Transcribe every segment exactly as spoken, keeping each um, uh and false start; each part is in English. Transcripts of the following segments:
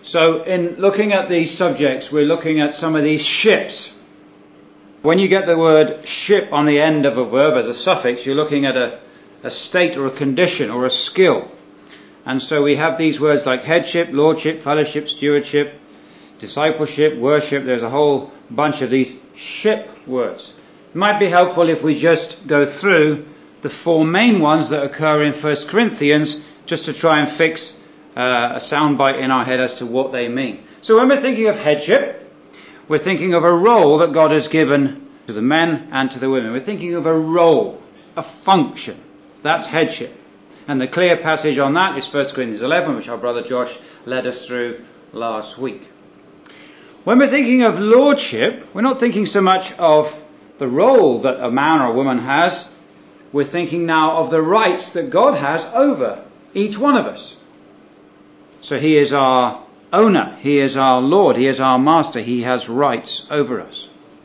So in looking at these subjects, we're looking at some of these ships. When you get the word ship on the end of a verb as a suffix, you're looking at a, a state or a condition or a skill. And so we have these words like headship, lordship, fellowship, stewardship, discipleship, worship. There's a whole bunch of these ship words. It might be helpful if we just go through the four main ones that occur in First Corinthians, just to try and fix uh, a soundbite in our head as to what they mean. So when we're thinking of headship, we're thinking of a role that God has given to the men and to the women. We're thinking of a role, a function. That's headship. And the clear passage on that is First Corinthians eleven, which our brother Josh led us through last week. When we're thinking of lordship, we're not thinking so much of the role that a man or a woman has. We're thinking now of the rights that God has over each one of us. So He is our owner. He is our Lord. He is our master. He has rights over us.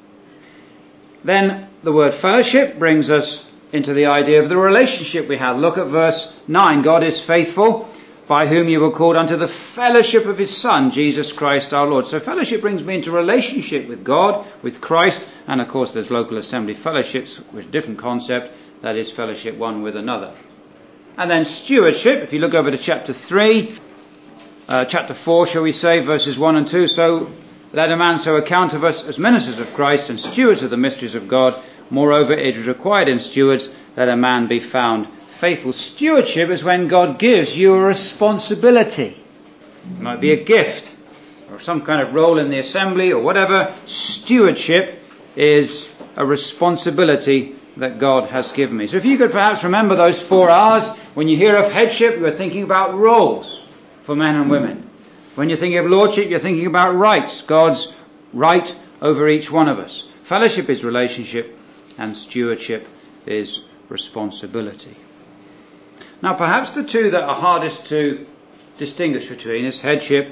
Then the word fellowship brings us into the idea of the relationship we have. Look at verse nine. God is faithful, by whom you were called unto the fellowship of His Son, Jesus Christ our Lord. So fellowship brings me into relationship with God, with Christ, and of course there's local assembly fellowships, with a different concept, that is fellowship one with another. And then stewardship, if you look over to chapter three, uh, chapter four, shall we say, verses one and two. So let a man so account of us as ministers of Christ and stewards of the mysteries of God. Moreover, it is required in stewards that a man be found faithful. Stewardship is when God gives you a responsibility. It might be a gift or some kind of role in the assembly or whatever. Stewardship is a responsibility that God has given me. So if you could perhaps remember those four R's. When you hear of headship, you're thinking about roles for men and women. When you're thinking of lordship, you're thinking about rights, God's right over each one of us. Fellowship is relationship, and stewardship is responsibility. Now perhaps the two that are hardest to distinguish between is headship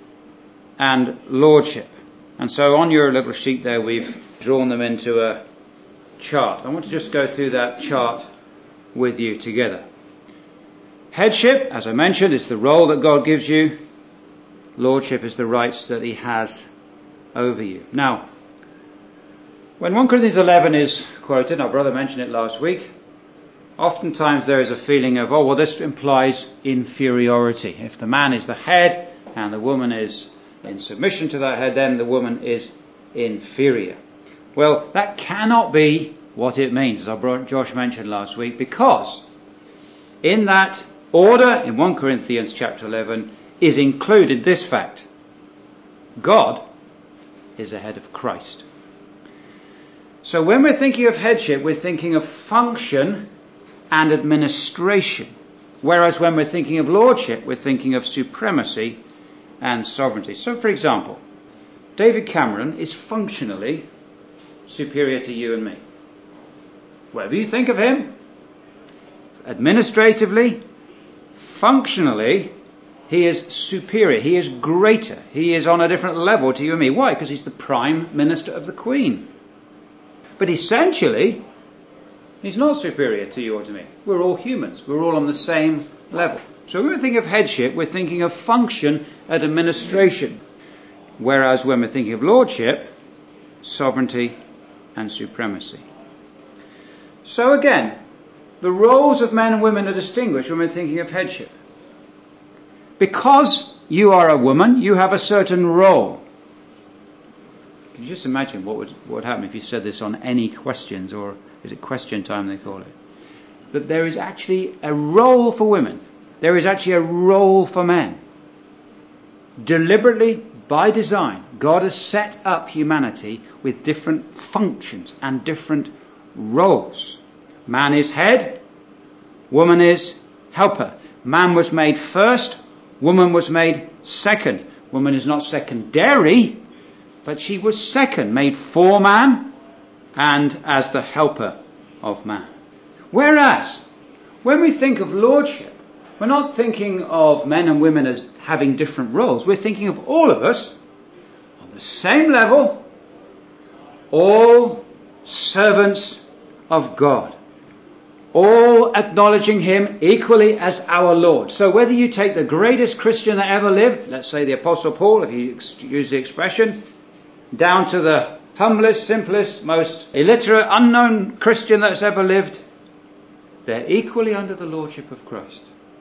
and lordship. And so on your little sheet there we've drawn them into a chart. I want to just go through that chart with you together. Headship, as I mentioned, is the role that God gives you. Lordship is the rights that He has over you. Now, when First Corinthians eleven is quoted, our brother mentioned it last week, oftentimes there is a feeling of, oh, well, this implies inferiority. If the man is the head and the woman is in submission to that head, then the woman is inferior. Well, that cannot be what it means, as our brother Josh mentioned last week, because in that order in First Corinthians chapter eleven is included this fact: God is ahead of Christ. So when we're thinking of headship, we're thinking of function and administration. Whereas when we're thinking of lordship, we're thinking of supremacy and sovereignty. So for example, David Cameron is functionally superior to you and me. Whatever you think of him, administratively, functionally, he is superior. He is greater. He is on a different level to you and me. Why? Because he's the Prime Minister of the Queen. But essentially, he's not superior to you or to me. We're all humans. We're all on the same level. So when we think of headship, we're thinking of function and administration. Whereas when we're thinking of lordship, sovereignty and supremacy. So again, the roles of men and women are distinguished when we're thinking of headship. Because you are a woman, you have a certain role. Can you just imagine what would what would happen if you said this on any questions, or is it question time they call it? That there is actually a role for women. There is actually a role for men. Deliberately, by design, God has set up humanity with different functions and different roles. Man is head, woman is helper. Man was made first, woman was made second. Woman is not secondary, but she was second, made for man and as the helper of man. Whereas, when we think of lordship, we're not thinking of men and women as having different roles. We're thinking of all of us on the same level, all servants of God. all acknowledging him equally as our Lord. So whether you take the greatest Christian that ever lived, let's say the Apostle Paul, if you use the expression, down to the humblest, simplest, most illiterate, unknown Christian that's ever lived, they're equally under the lordship of Christ.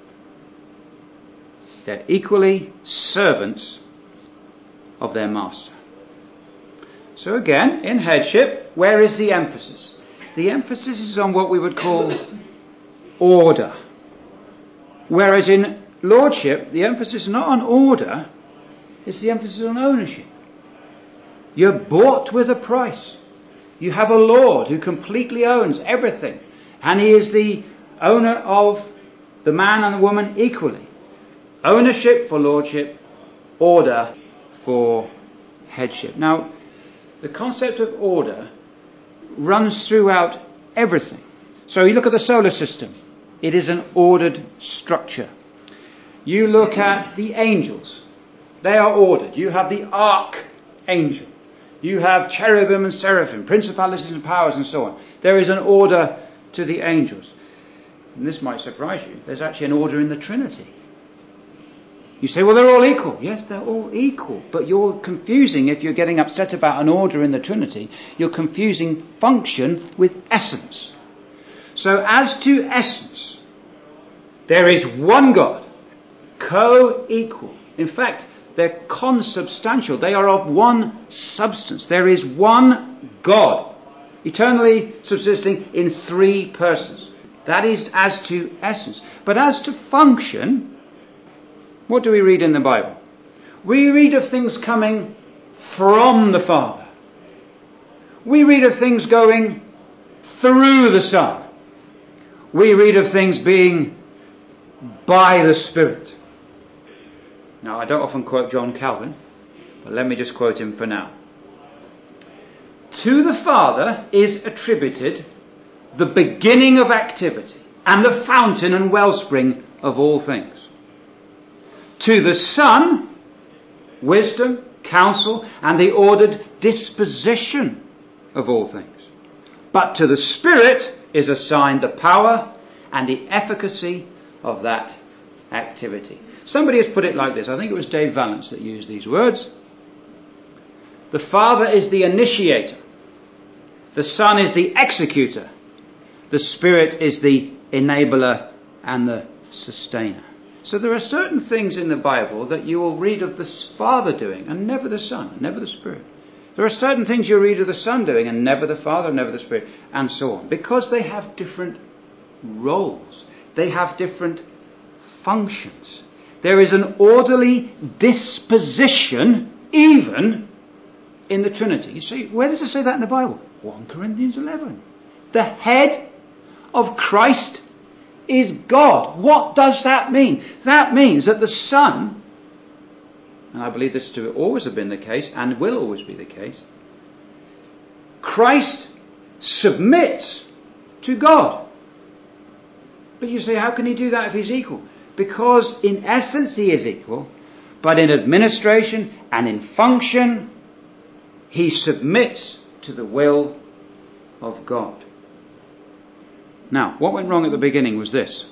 They're equally servants of their master. So again, in headship, where is the emphasis? The emphasis is on what we would call order. Whereas in lordship, the emphasis is not on order, it's the emphasis on ownership. You're bought with a price. You have a Lord who completely owns everything. And he is the owner of the man and the woman equally. Ownership for lordship, order for headship. Now, the concept of order runs throughout everything. So you look at the solar system. It is an ordered structure. You look at the angels. They are ordered. You have the archangel. You have cherubim and seraphim, principalities and powers and so on. There is an order to the angels. And this might surprise you. There's actually an order in the Trinity. You say, well, they're all equal. Yes, they're all equal. But you're confusing, if you're getting upset about an order in the Trinity, you're confusing function with essence. So as to essence, there is one God, co-equal. In fact, they're consubstantial. They are of one substance. There is one God, eternally subsisting in three persons. That is as to essence. But as to function, what do we read in the Bible? We read of things coming from the Father. We read of things going through the Son. We read of things being by the Spirit. Now, I don't often quote John Calvin, but let me just quote him for now. To the Father is attributed the beginning of activity and the fountain and wellspring of all things. To the Son, wisdom, counsel, and the ordered disposition of all things. But to the Spirit is assigned the power and the efficacy of that activity. Somebody has put it like this. I think it was Dave Valance that used these words. The Father is the initiator. The Son is the executor. The Spirit is the enabler and the sustainer. So there are certain things in the Bible that you will read of the Father doing and never the Son, never the Spirit. There are certain things you read of the Son doing and never the Father, never the Spirit, and so on. Because they have different roles. They have different functions. There is an orderly disposition even in the Trinity. You see, where does it say that in the Bible? First Corinthians eleven. The head of Christ is God. What does that mean? That means that the Son, and I believe this to always have been the case and will always be the case, Christ submits to God. But you say, how can he do that if he's equal? Because in essence he is equal, but in administration and in function he submits to the will of God. Now, what went wrong at the beginning was this.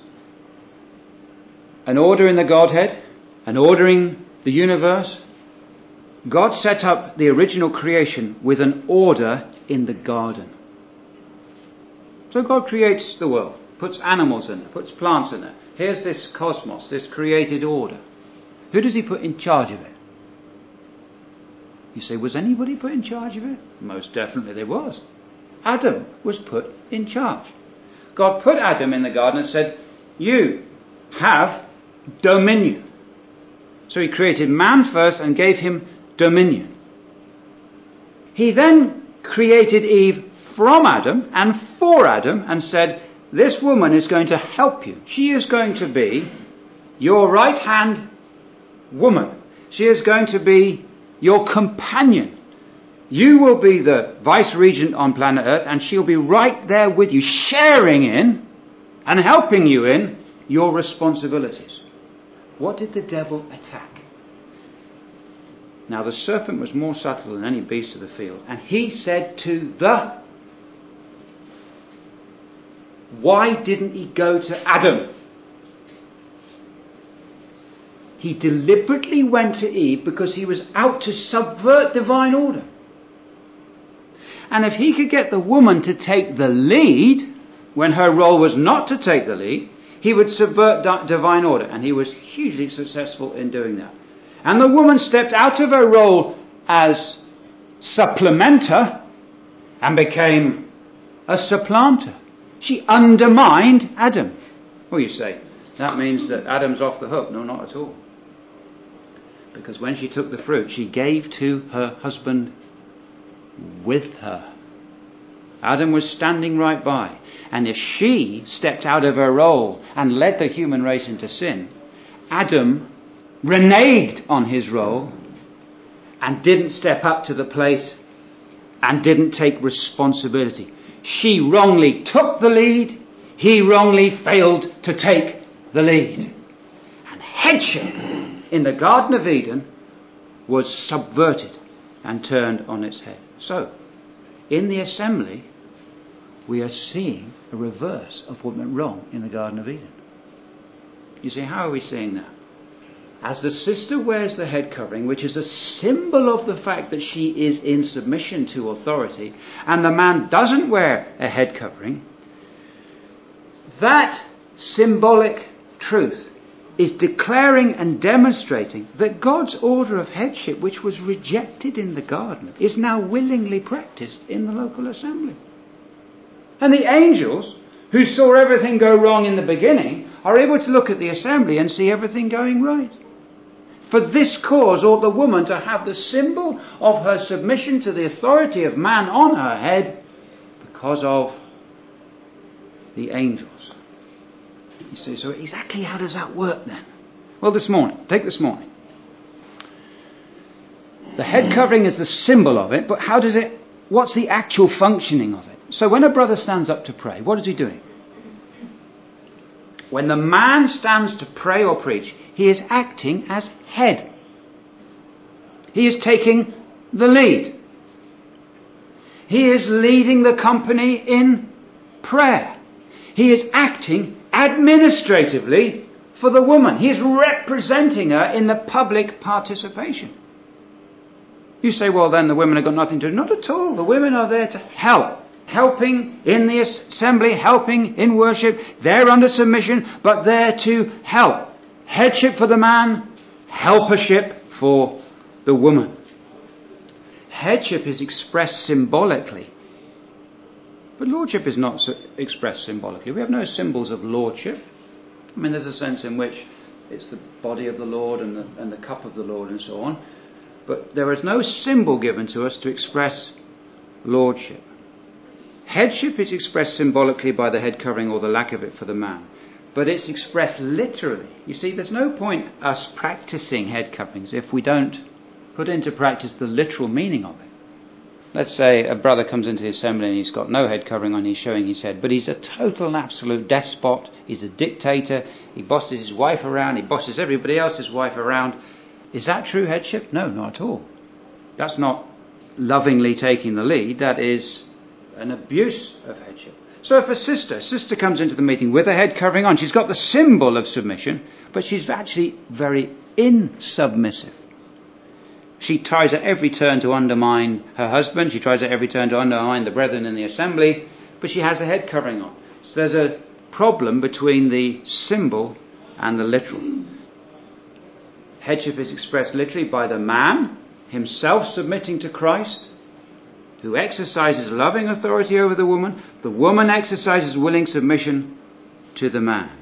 An order in the Godhead, an ordering the universe. God set up the original creation with an order in the garden. So God creates the world, puts animals in it, puts plants in it. Here's this cosmos, this created order. Who does he put in charge of it? You say, was anybody put in charge of it? Most definitely there was. Adam was put in charge. God put Adam in the garden and said, you have dominion. So he created man first and gave him dominion. He then created Eve from Adam and for Adam and said, this woman is going to help you. She is going to be your right-hand woman. She is going to be your companion. You will be the vice-regent on planet Earth, and she'll be right there with you, sharing in and helping you in your responsibilities. What did the devil attack? Now the serpent was more subtle than any beast of the field, and he said to the Why didn't he go to Adam? He deliberately went to Eve because he was out to subvert divine order. And if he could get the woman to take the lead, when her role was not to take the lead, he would subvert di- divine order. And he was hugely successful in doing that. And the woman stepped out of her role as supplementer and became a supplanter. She undermined Adam. Well, you say, that means that Adam's off the hook. No, not at all. Because when she took the fruit, she gave to her husband with her. Adam was standing right by. And if she stepped out of her role and led the human race into sin, Adam reneged on his role and didn't step up to the plate and didn't take responsibility. She wrongly took the lead. He wrongly failed to take the lead. And headship in the Garden of Eden was subverted and turned on its head. So, in the assembly, we are seeing a reverse of what went wrong in the Garden of Eden. You see, how are we seeing that? As the sister wears the head covering, which is a symbol of the fact that she is in submission to authority, and the man doesn't wear a head covering, that symbolic truth is declaring and demonstrating that God's order of headship, which was rejected in the garden, is now willingly practiced in the local assembly. And the angels, who saw everything go wrong in the beginning, are able to look at the assembly and see everything going right. For this cause ought the woman to have the symbol of her submission to the authority of man on her head because of the angels. You see, so exactly how does that work then? Well, this morning, take this morning. The head covering is the symbol of it, but how does it, what's the actual functioning of it? So when a brother stands up to pray, what is he doing? When the man stands to pray or preach, he is acting as head. He is taking the lead. He is leading the company in prayer. He is acting administratively for the woman. He is representing her in the public participation. You say, well, then the women have got nothing to do. Not at all. The women are there to help. Helping in the assembly, helping in worship. They're under submission, but they're to help. Headship for the man, helpership for the woman. Headship is expressed symbolically. But lordship is not expressed symbolically. We have no symbols of lordship. I mean, there's a sense in which it's the body of the Lord and the, and the cup of the Lord and so on. But there is no symbol given to us to express lordship. Headship is expressed symbolically by the head covering or the lack of it for the man. But it's expressed literally. You see, there's no point us practicing head coverings if we don't put into practice the literal meaning of it. Let's say a brother comes into the assembly and he's got no head covering on, he's showing his head, but he's a total and absolute despot, he's a dictator, he bosses his wife around, he bosses everybody else's wife around. Is that true headship? No, not at all. That's not lovingly taking the lead, that is an abuse of headship. So if a sister, sister comes into the meeting with a head covering on, she's got the symbol of submission, but she's actually very insubmissive. She tries at every turn to undermine her husband. She tries at every turn to undermine the brethren in the assembly. But she has a head covering on. So there's a problem between the symbol and the literal. Headship is expressed literally by the man himself submitting to Christ, who exercises loving authority over the woman. The woman exercises willing submission to the man.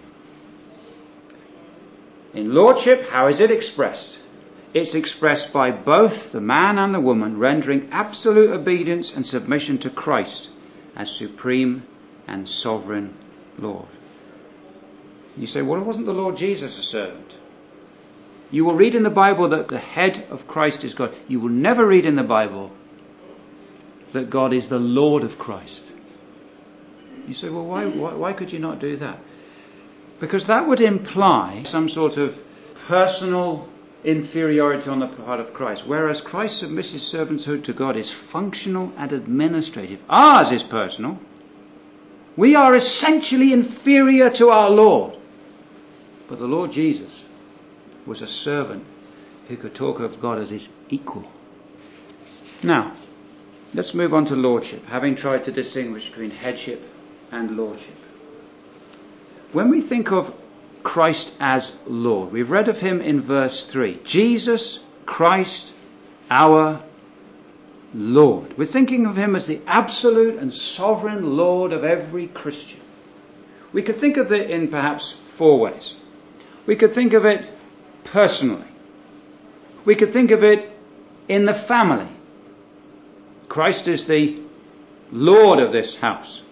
In lordship, how is it expressed? It's expressed by both the man and the woman rendering absolute obedience and submission to Christ as supreme and sovereign Lord. You say, well, wasn't the Lord Jesus a servant? You will read in the Bible that the head of Christ is God. You will never read in the Bible that God is the Lord of Christ. You say, well, why, why, why could you not do that? Because that would imply some sort of personal inferiority on the part of Christ, whereas Christ's submissive servanthood to God is functional and administrative. Ours is personal. We are essentially inferior to our Lord. But the Lord Jesus was a servant who could talk of God as his equal. Now, let's move on to lordship, having tried to distinguish between headship and lordship. When we think of Christ as Lord, we've read of him in verse three. Jesus Christ, our Lord. We're thinking of him as the absolute and sovereign Lord of every Christian. We could think of it in perhaps four ways. We could think of it personally. We could think of it in the family. Christ is the Lord of this house.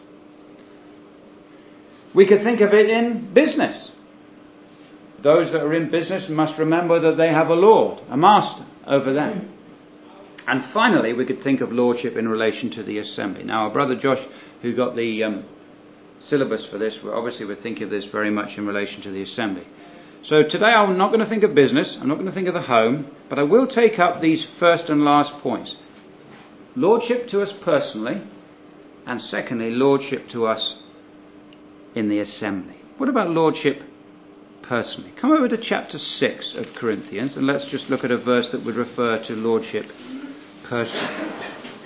We could think of it in business. Those that are in business must remember that they have a Lord, a master over them. And finally, we could think of lordship in relation to the assembly. Now, our brother Josh, who got the um, syllabus for this, we're obviously we're thinking of this very much in relation to the assembly. So today I'm not going to think of business, I'm not going to think of the home, but I will take up these first and last points. Lordship to us personally, and secondly, lordship to us in the assembly. What about lordship personally? Come over to chapter six of Corinthians, and let's just look at a verse that would refer to lordship personally.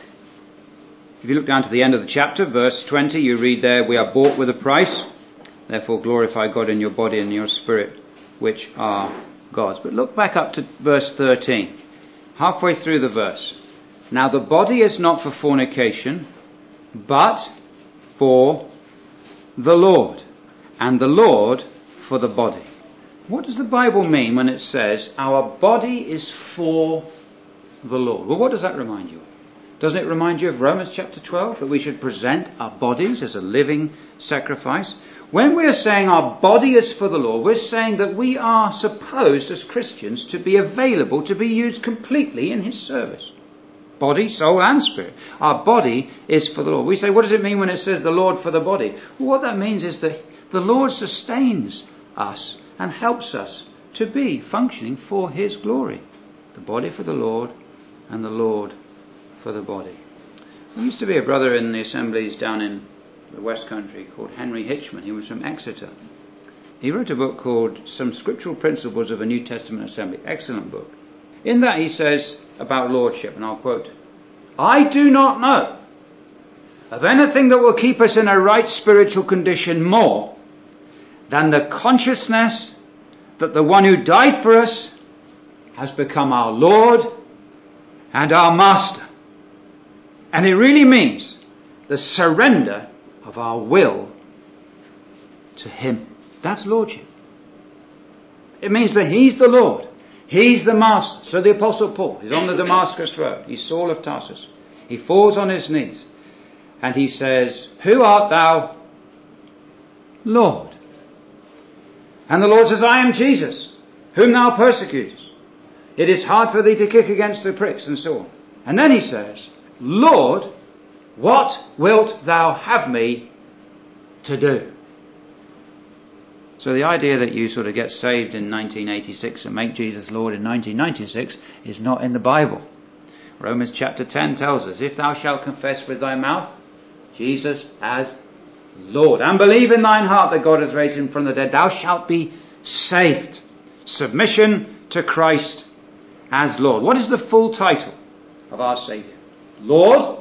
If you look down to the end of the chapter, verse twenty, you read there, "We are bought with a price, therefore glorify God in your body and your spirit, which are God's." But look back up to verse thirteen, halfway through the verse. "Now the body is not for fornication, but for the Lord, and the Lord for the body." What does the Bible mean when it says our body is for the Lord? Well, what does that remind you of? Doesn't it remind you of Romans chapter twelve, that we should present our bodies as a living sacrifice? When we're saying our body is for the Lord, we're saying that we are supposed as Christians to be available to be used completely in his service. Body, soul and spirit. Our body is for the Lord. We say, what does it mean when it says the Lord for the body? Well, what that means is that the Lord sustains us and helps us to be functioning for his glory. The body for the Lord and the Lord for the body. There used to be a brother in the assemblies down in the West Country called Henry Hitchman. He was from Exeter. He wrote a book called Some Scriptural Principles of a New Testament Assembly. Excellent book. In that he says about lordship, and I'll quote, "I do not know of anything that will keep us in a right spiritual condition more than the consciousness that the one who died for us has become our Lord and our Master." And it really means the surrender of our will to him. That's lordship. It means that he's the Lord. He's the Master. So the Apostle Paul, he's on the Damascus Road. He's Saul of Tarsus. He falls on his knees and he says, "Who art thou, Lord?" And the Lord says, "I am Jesus, whom thou persecutest. It is hard for thee to kick against the pricks," and so on. And then he says, "Lord, what wilt thou have me to do?" So the idea that you sort of get saved in nineteen eighty-six and make Jesus Lord in nineteen ninety-six is not in the Bible. Romans chapter ten tells us, "If thou shalt confess with thy mouth Jesus as Lord, and believe in thine heart that God has raised him from the dead, thou shalt be saved." Submission to Christ as Lord. What is the full title of our Saviour? Lord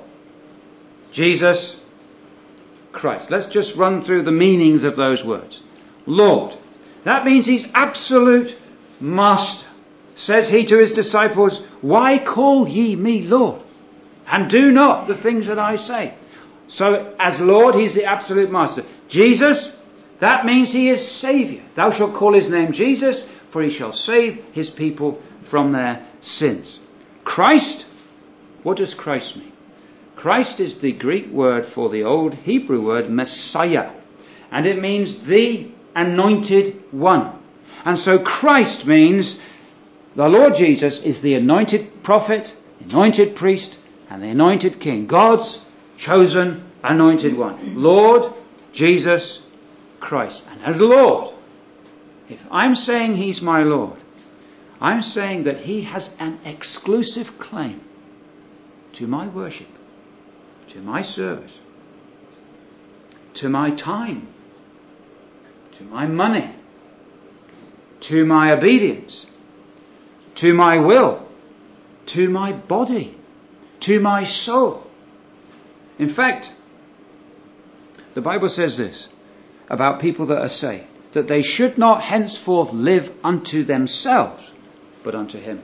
Jesus Christ. Let's just run through the meanings of those words. Lord. That means he's absolute master. Says he to his disciples, "Why call ye me Lord, and do not the things that I say?" So as Lord, he's the absolute master. Jesus, that means he is Saviour. "Thou shalt call his name Jesus, for he shall save his people from their sins." Christ, what does Christ mean? Christ is the Greek word for the old Hebrew word Messiah, and it means the anointed one. And so Christ means the Lord Jesus is the anointed prophet, anointed priest, and the anointed king. God's chosen anointed one. Lord Jesus Christ. And as Lord, if I'm saying he's my Lord, I'm saying that he has an exclusive claim to my worship, to my service. to my time, to my money, to my obedience, to my will, to my body, to my soul. In fact, the Bible says this about people that are saved, that they should not henceforth live unto themselves, but unto Him.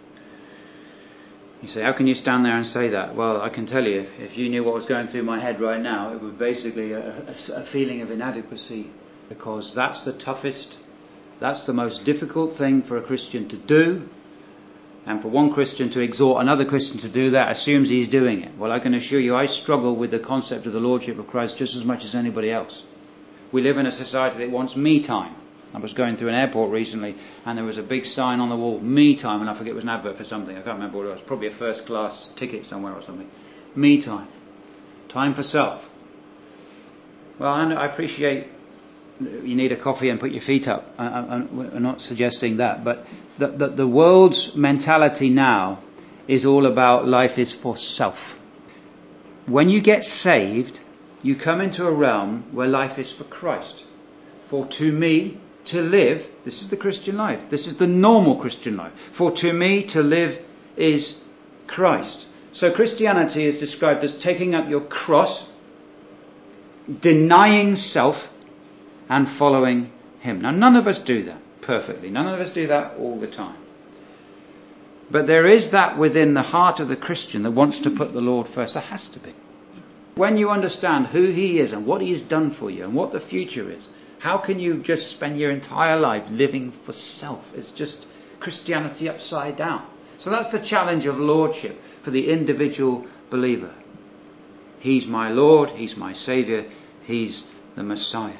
You say, how can you stand there and say that? Well, I can tell you, if, if you knew what was going through my head right now, it would basically a, a, a feeling of inadequacy, because that's the toughest, that's the most difficult thing for a Christian to do. And for one Christian to exhort another Christian to do that assumes he's doing it. Well, I can assure you, I struggle with the concept of the Lordship of Christ just as much as anybody else. We live in a society that wants me time. I was going through an airport recently, and there was a big sign on the wall, me time, and I forget it was an advert for something. I can't remember what it was. Probably a first class ticket somewhere or something. Me time. Time for self. Well, I appreciate you need a coffee and put your feet up. I, I, I'm not suggesting that, but the, the, the world's mentality now is all about life is for self. When you get saved, you come into a realm where life is for Christ. For to me to live, this is the Christian life. This is the normal Christian life. For to me to live is Christ. So Christianity is described as taking up your cross, denying self, and following Him. Now, none of us do that perfectly. None of us do that all the time. But there is that within the heart of the Christian that wants to put the Lord first. There has to be. When you understand who He is and what He has done for you and what the future is, how can you just spend your entire life living for self? It's just Christianity upside down. So that's the challenge of lordship for the individual believer. He's my Lord, He's my Saviour, He's the Messiah.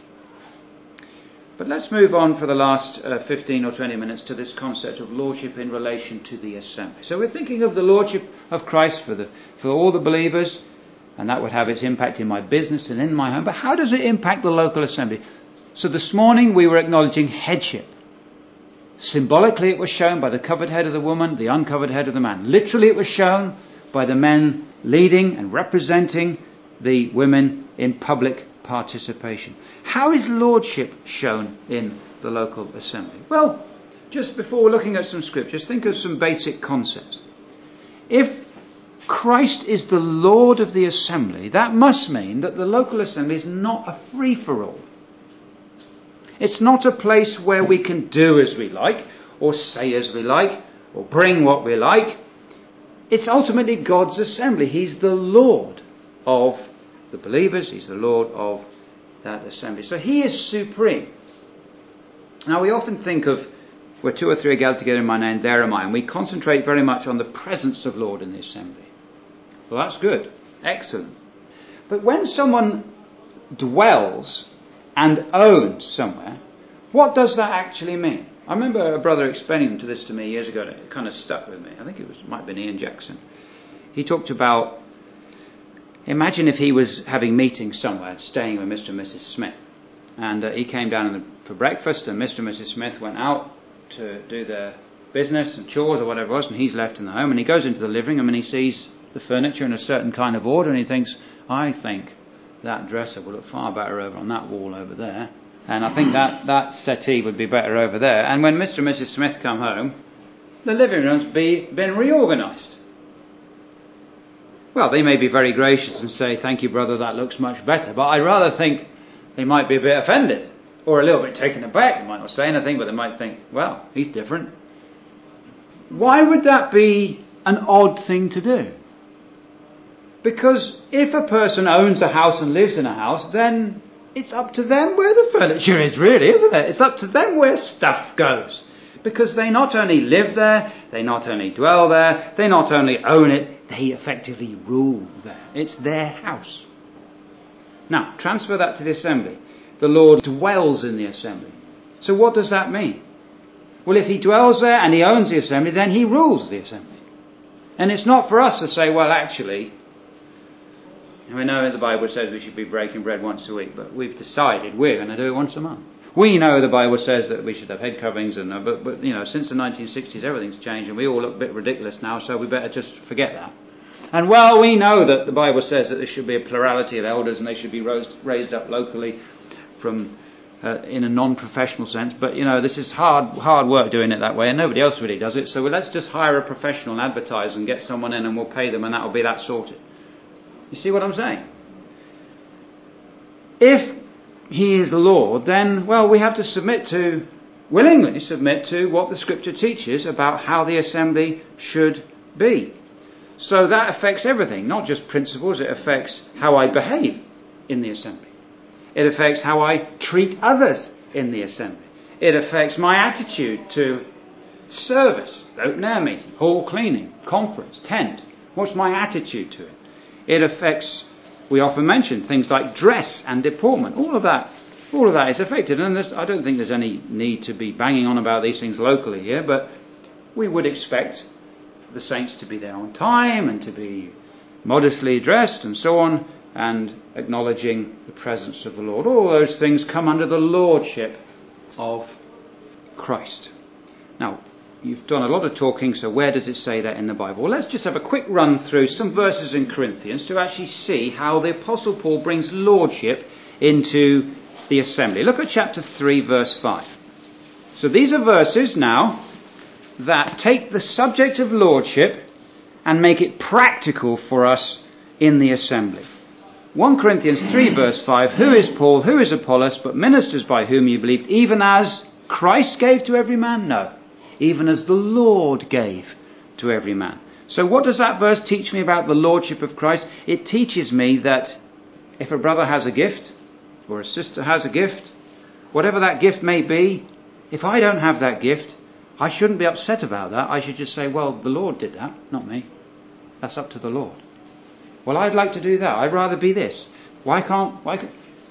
But let's move on for the last uh, fifteen or twenty minutes to this concept of lordship in relation to the assembly. So we're thinking of the lordship of Christ for the for all the believers, and that would have its impact in my business and in my home. But how does it impact the local assembly? So this morning we were acknowledging headship. Symbolically it was shown by the covered head of the woman, the uncovered head of the man. Literally it was shown by the men leading and representing the women in public participation. How is lordship shown in the local assembly? Well, just before looking at some scriptures, think of some basic concepts. If Christ is the Lord of the assembly, that must mean that the local assembly is not a free-for-all. It's not a place where we can do as we like, or say as we like, or bring what we like. It's ultimately God's assembly. He's the Lord of the believers. He's the Lord of that assembly. So He is supreme. Now we often think of, where two or three are gathered together in my name, there am I. And we concentrate very much on the presence of Lord in the assembly. Well, that's good. Excellent. But when someone dwells and owns somewhere, what does that actually mean? I remember a brother explaining to this to me years ago, and it kind of stuck with me. I think it was might have been Ian Jackson. He talked about, imagine if he was having meetings somewhere, staying with Mister and Missus Smith. And uh, he came down in the, for breakfast, and Mister and Missus Smith went out to do their business and chores or whatever it was, and he's left in the home, and he goes into the living room and he sees the furniture in a certain kind of order, and he thinks, I think that dresser will look far better over on that wall over there, and I think that, that settee would be better over there. And when Mister and Missus Smith come home, the living room's be, been reorganised. Well, they may be very gracious and say, thank you, brother, that looks much better, but I rather think they might be a bit offended or a little bit taken aback. They might not say anything, but they might think, well, he's different. Why would that be an odd thing to do? Because if a person owns a house and lives in a house, then it's up to them where the furniture is, really, isn't it? It's up to them where stuff goes. Because they not only live there, they not only dwell there, they not only own it, they effectively rule there. It's their house. Now, transfer that to the assembly. The Lord dwells in the assembly. So what does that mean? Well, if He dwells there and He owns the assembly, then He rules the assembly. And it's not for us to say, well, actually, we know the Bible says we should be breaking bread once a week, but we've decided we're going to do it once a month. We know the Bible says that we should have head coverings, and but, but you know, since the nineteen sixties everything's changed, and we all look a bit ridiculous now, so we better just forget that. And well, we know that the Bible says that there should be a plurality of elders and they should be raised, raised up locally from uh, in a non-professional sense. But, you know, this is hard hard work doing it that way, and nobody else really does it. So well, let's just hire a professional and advertise and get someone in and we'll pay them and that will be that sorted. You see what I'm saying? If he is Lord, then, well, we have to submit to, willingly submit to what the Scripture teaches about how the assembly should be. So that affects everything, not just principles. It affects how I behave in the assembly. It affects how I treat others in the assembly. It affects my attitude to service, open air meeting, hall cleaning, conference, tent. What's my attitude to it? It affects, we often mention things like dress and deportment. All of that, all of that is affected. And I don't think there's any need to be banging on about these things locally here, but we would expect the saints to be there on time and to be modestly dressed and so on, and acknowledging the presence of the Lord. All those things come under the lordship of Christ. Now, you've done a lot of talking, so where does it say that in the Bible? Well, let's just have a quick run through some verses in Corinthians to actually see how the Apostle Paul brings lordship into the assembly. Look at chapter three, verse five. So these are verses now that take the subject of lordship and make it practical for us in the assembly. First Corinthians three, verse five, who is Paul, who is Apollos, but ministers by whom you believed, even as Christ gave to every man? No, even as the Lord gave to every man. So what does that verse teach me about the lordship of Christ? It teaches me that if a brother has a gift, or a sister has a gift, whatever that gift may be, if I don't have that gift, I shouldn't be upset about that. I should just say, well, the Lord did that, not me. That's up to the Lord. Well, I'd like to do that. I'd rather be this. Why can't... Why can't...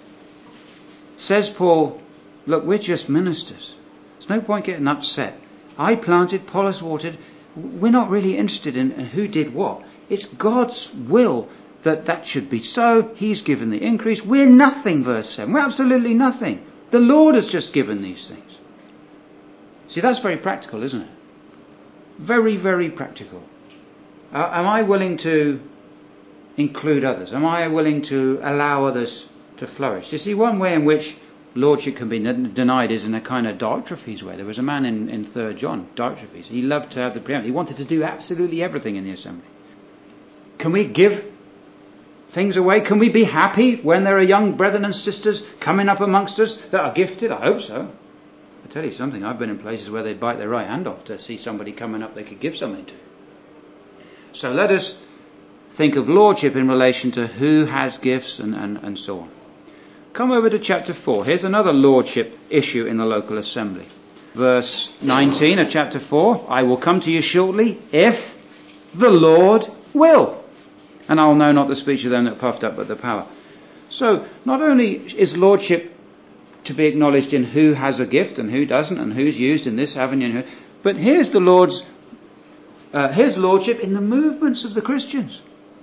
Says Paul, look, we're just ministers. There's no point getting upset. I planted, Apollos watered. We're not really interested in, in who did what. It's God's will that that should be so. He's given the increase. We're nothing, verse seven. We're absolutely nothing. The Lord has just given these things. See, that's very practical, isn't it? Very, very practical. Uh, am I willing to include others? Am I willing to allow others to flourish? You see, one way in which lordship can be denied is in a kind of Diotrephes way. There was a man in, in Third John, Diotrephes. He loved to have the preeminence. He wanted to do absolutely everything in the assembly. Can we give things away? Can we be happy when there are young brethren and sisters coming up amongst us that are gifted? I hope so. I tell you something, I've been in places where they bite their right hand off to see somebody coming up they could give something to. So let us think of lordship in relation to who has gifts and, and, and so on. Come over to chapter four. Here's another lordship issue in the local assembly. Verse nineteen of chapter four, I will come to you shortly if the Lord will. And I will know not the speech of them that puffed up, but the power. So not only is lordship to be acknowledged in who has a gift and who doesn't, and who's used in this avenue, but here's the Lord's, uh, here's lordship in the movements of the Christians.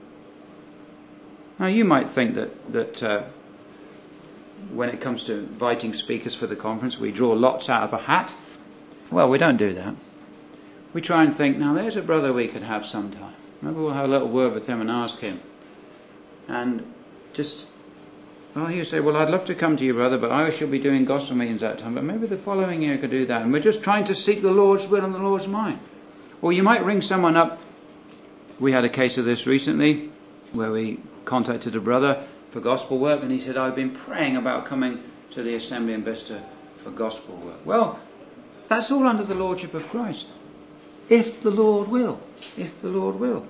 Now you might think that that uh, when it comes to inviting speakers for the conference, we draw lots out of a hat. Well, we don't do that. We try and think, now there's a brother we could have sometime. Maybe we'll have a little word with him and ask him. And just, well, he'll say, well, I'd love to come to you, brother, but I shall be doing gospel meetings that time. But maybe the following year I could do that. And we're just trying to seek the Lord's will and the Lord's mind. Or you might ring someone up. We had a case of this recently where we contacted a brother for gospel work, and he said, I've been praying about coming to the assembly in Bicester for gospel work. Well, that's all under the lordship of Christ. If the Lord will. If the Lord will.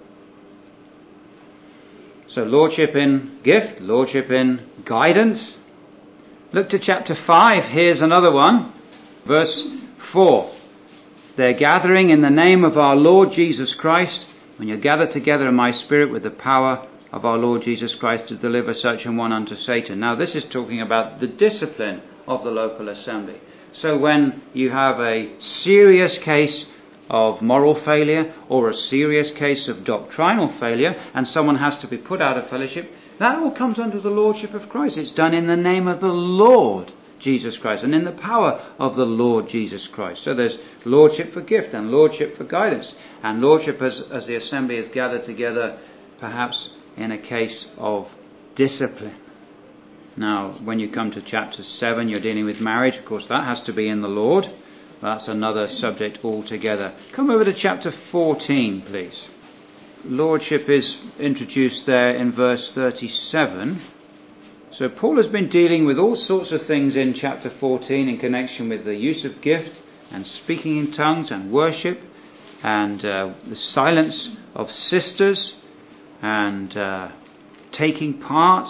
So lordship in gift, lordship in guidance. Look to chapter five. Here's another one. Verse four. They're gathering in the name of our Lord Jesus Christ. When you're gathered together in my spirit with the power of our Lord Jesus Christ to deliver such an one unto Satan. Now this is talking about the discipline of the local assembly. So when you have a serious case of moral failure or a serious case of doctrinal failure and someone has to be put out of fellowship, that all comes under the lordship of Christ. It's done in the name of the Lord Jesus Christ and in the power of the Lord Jesus Christ. So there's lordship for gift and lordship for guidance and lordship as, as the assembly is gathered together perhaps in a case of discipline. Now, when you come to chapter seven, you're dealing with marriage. Of course, that has to be in the Lord. That's another subject altogether. Come over to chapter fourteen, please. Lordship is introduced there in verse thirty-seven. So Paul has been dealing with all sorts of things in chapter fourteen in connection with the use of gift and speaking in tongues and worship and uh, the silence of sisters and uh, taking part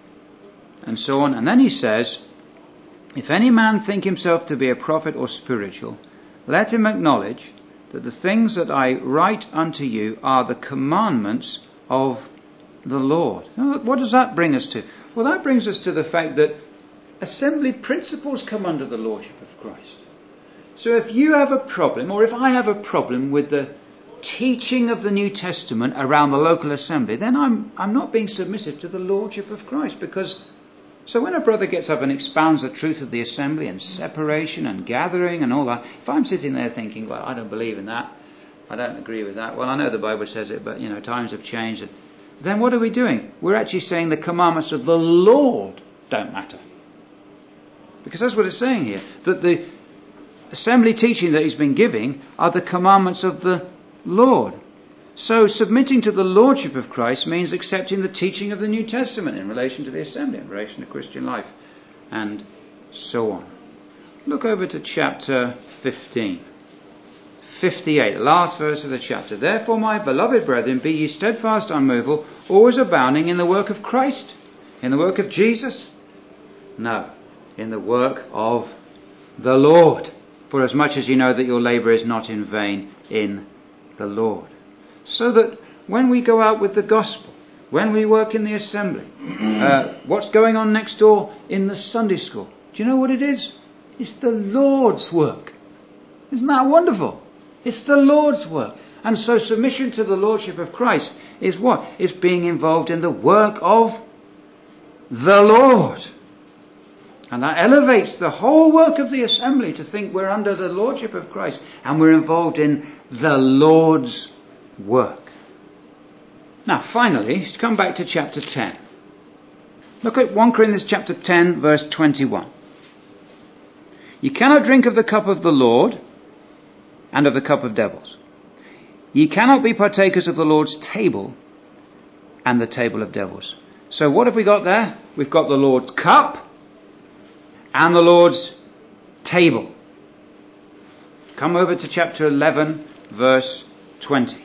and so on. And then he says, if any man think himself to be a prophet or spiritual, let him acknowledge that the things that I write unto you are the commandments of the Lord. Now, what does that bring us to? Well, that brings us to the fact that assembly principles come under the lordship of Christ. So if you have a problem, or if I have a problem with the teaching of the New Testament around the local assembly, then I'm I'm not being submissive to the lordship of Christ. Because so when a brother gets up and expounds the truth of the assembly and separation and gathering and all that, if I'm sitting there thinking, well, I don't believe in that, I don't agree with that, well, I know the Bible says it, but you know, times have changed, then what are we doing? We're actually saying the commandments of the Lord don't matter. Because that's what it's saying here, that the assembly teaching that he's been giving are the commandments of the Lord. So submitting to the lordship of Christ means accepting the teaching of the New Testament in relation to the assembly, in relation to Christian life, and so on. Look over to chapter fifteen. fifty-eight, the last verse of the chapter. Therefore, my beloved brethren, be ye steadfast, unmovable, always abounding in the work of Christ. In the work of Jesus? No, in the work of the Lord. For as much as you know that your labour is not in vain in the Lord. So that when we go out with the gospel, when we work in the assembly, uh, what's going on next door in the Sunday school, do you know what it is? It's the Lord's work. Isn't that wonderful? It's the Lord's work. And so submission to the lordship of Christ is what? It's being involved in the work of the Lord. And that elevates the whole work of the assembly to think we're under the lordship of Christ and we're involved in the Lord's work. Now finally, come back to chapter ten. Look at First Corinthians chapter ten, verse twenty-one. Ye cannot drink of the cup of the Lord and of the cup of devils. Ye cannot be partakers of the Lord's table and the table of devils. So what have we got there? We've got the Lord's cup and the Lord's table. Come over to chapter eleven, verse twenty.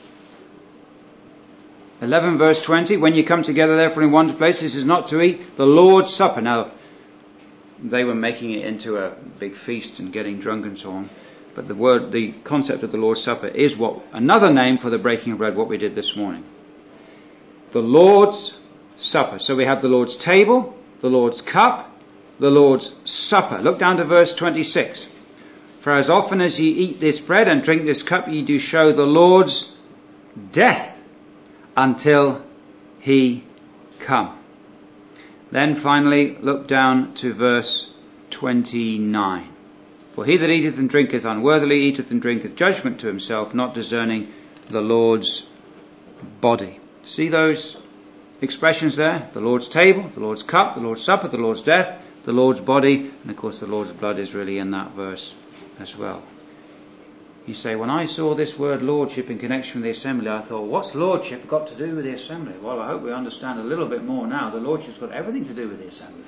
eleven verse twenty, when you come together therefore in one place, this is not to eat the Lord's Supper. Now, they were making it into a big feast and getting drunk and so on. But the word, the concept of the Lord's Supper is what another name for the breaking of bread, what we did this morning. The Lord's Supper. So we have the Lord's table, the Lord's cup, the Lord's Supper. Look down to verse twenty-six. For as often as ye eat this bread and drink this cup, ye do show the Lord's death until he come. Then finally, look down to verse twenty-nine. For he that eateth and drinketh unworthily eateth and drinketh judgment to himself, not discerning the Lord's body. See those expressions there? The Lord's table, the Lord's cup, the Lord's supper, the Lord's death, the Lord's body, and of course the Lord's blood is really in that verse as well. You say, when I saw this word lordship in connection with the assembly, I thought, what's lordship got to do with the assembly? Well, I hope we understand a little bit more now. The lordship's got everything to do with the assembly.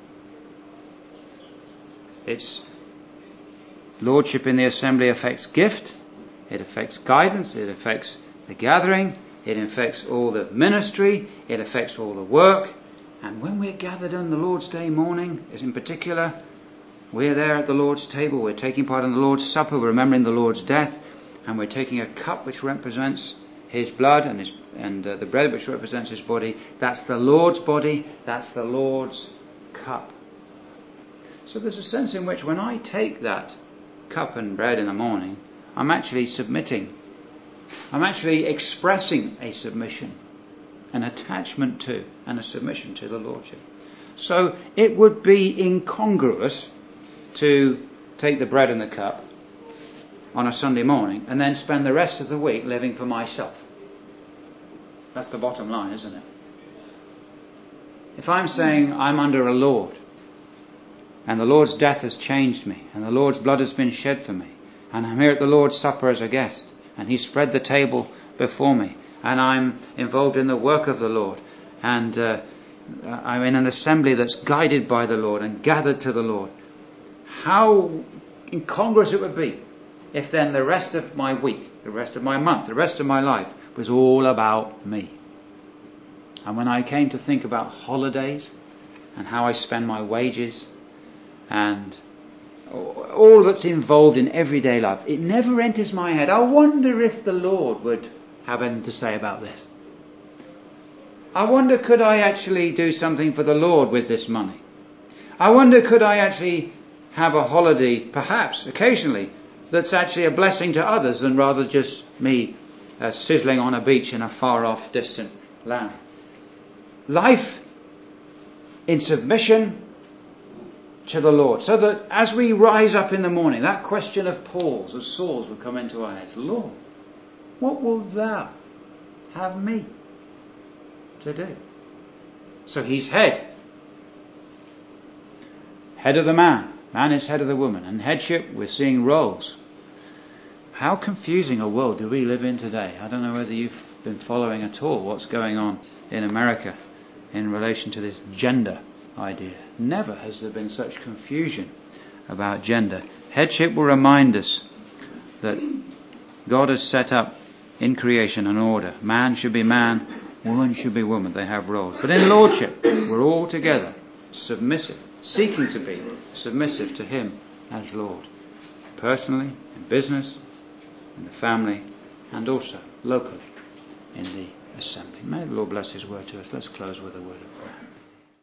It's lordship in the assembly affects gift, it affects guidance, it affects the gathering, it affects all the ministry, it affects all the work. And when we're gathered on the Lord's Day morning, as in particular, we're there at the Lord's table, we're taking part in the Lord's Supper, we're remembering the Lord's death, and we're taking a cup which represents his blood and his, and uh, the bread which represents his body. That's the Lord's body, that's the Lord's cup. So there's a sense in which when I take that cup and bread in the morning, I'm actually submitting. I'm actually expressing a submission, an attachment to, and a submission to the Lordship. So it would be incongruous to take the bread and the cup on a Sunday morning and then spend the rest of the week living for myself. That's the bottom line, isn't it? If I'm saying I'm under a Lord, and the Lord's death has changed me, and the Lord's blood has been shed for me, and I'm here at the Lord's Supper as a guest, and He spread the table before me, and I'm involved in the work of the Lord, and uh, I'm in an assembly that's guided by the Lord and gathered to the Lord, how incongruous it would be if then the rest of my week, the rest of my month, the rest of my life was all about me. And when I came to think about holidays and how I spend my wages and all that's involved in everyday life, it never enters my head, I wonder if the Lord would have anything to say about this. I wonder, could I actually do something for the Lord with this money? I wonder, could I actually have a holiday, perhaps, occasionally, that's actually a blessing to others than rather just me uh, sizzling on a beach in a far-off, distant land. Life in submission to the Lord. So that as we rise up in the morning, that question of Paul's, of Saul's, will come into our heads. Lord, what will thou have me to do? So he's head. Head of the man. Man is head of the woman. And headship, we're seeing roles. How confusing a world do we live in today? I don't know whether you've been following at all what's going on in America in relation to this gender idea. Never has there been such confusion about gender. Headship will remind us that God has set up in creation an order. Man should be man, woman should be woman. They have roles. But in lordship, we're all together, submissive, seeking to be submissive to Him as Lord. Personally, in business, in the family, and also locally in the assembly. May the Lord bless His word to us. Let's close with a word of prayer.